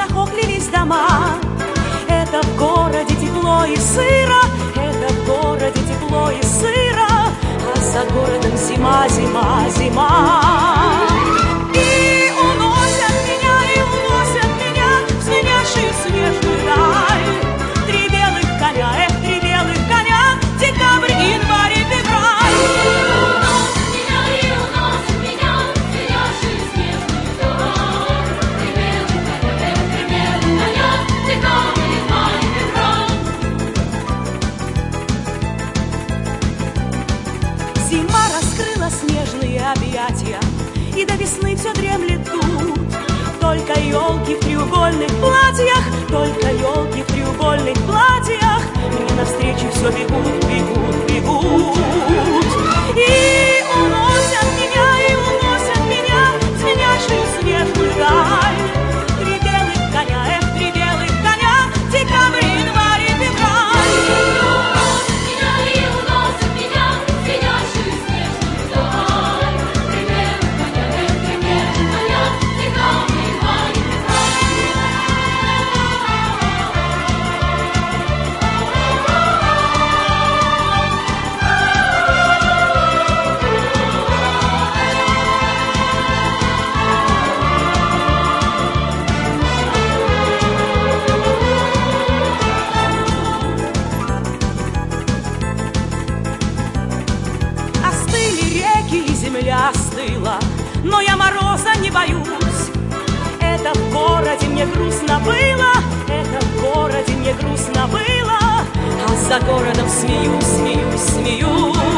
нахохлились дома. Это в городе тепло и сыро, это в городе тепло и сыро, а за городом зима, зима, зима. И уносят меня в звенящую снежную даль. Три белых коня, три белых коня, декабрь, январь и февраль. И уносят меня в звенящую снежную даль. Три белых коня, декабрь, январь и февраль. Зима раскрыла снежные объятия, и до весны все дремлет тут. Только елки в треугольных платьях, только елки в треугольных платьях мне навстречу все бегут, бегут, бегут. И уносят меня в звенящую снежную даль. Три белых коня, три белых коня, декабрь, январь и февраль. И уносят меня в звенящую снежную даль. Три белых коня, декабрь, январь и Остыли реки и земля остыла, но я мороза не боюсь. Это в городе мне грустно было, это в городе мне грустно было, а за городом смеюсь, смеюсь, смеюсь.